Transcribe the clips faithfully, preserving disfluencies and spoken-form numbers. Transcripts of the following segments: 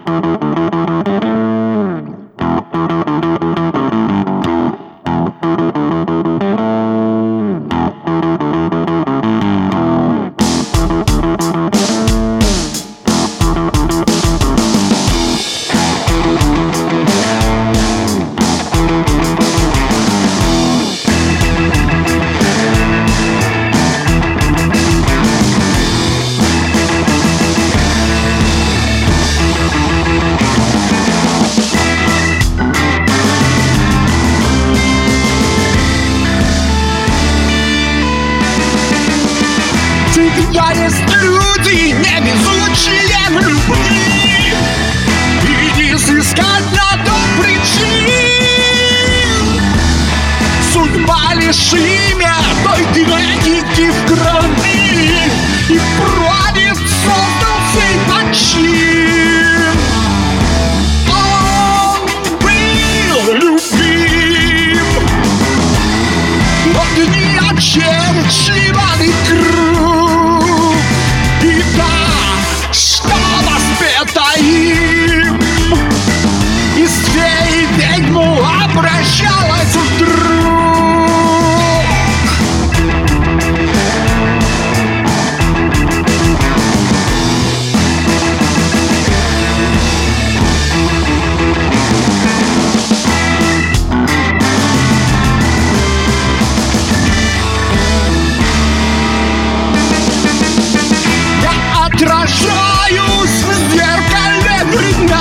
Всегда есть люди, невезучие в любви, и не сыскать на то причин. Судьба лишь имя той трагики в крови, и прадед создал сей почин. Он был любим, но дни очерчивали круг, и та, что воспета им, из феи в ведьму обращалась вдруг. Отражаюсь в зеркале времен,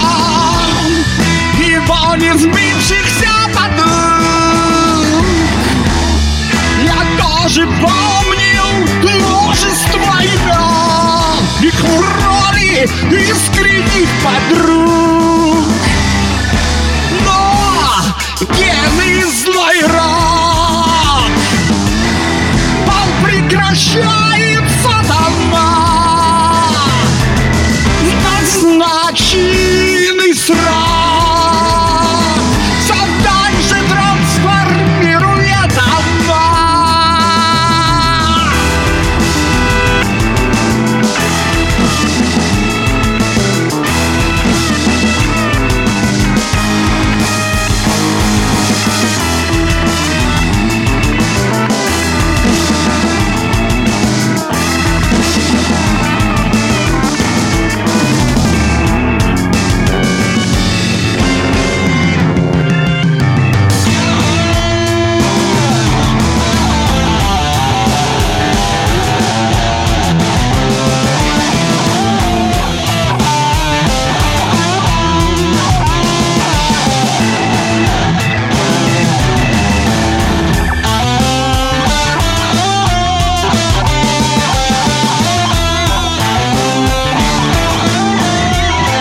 его не сбившихся подруг. Я тоже помнил множество имен, их роли искренних подруг. Но гены злой рок, он прекращается давно. Назначенный срок все так же трансформирует она.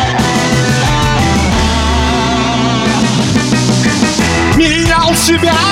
Менял себя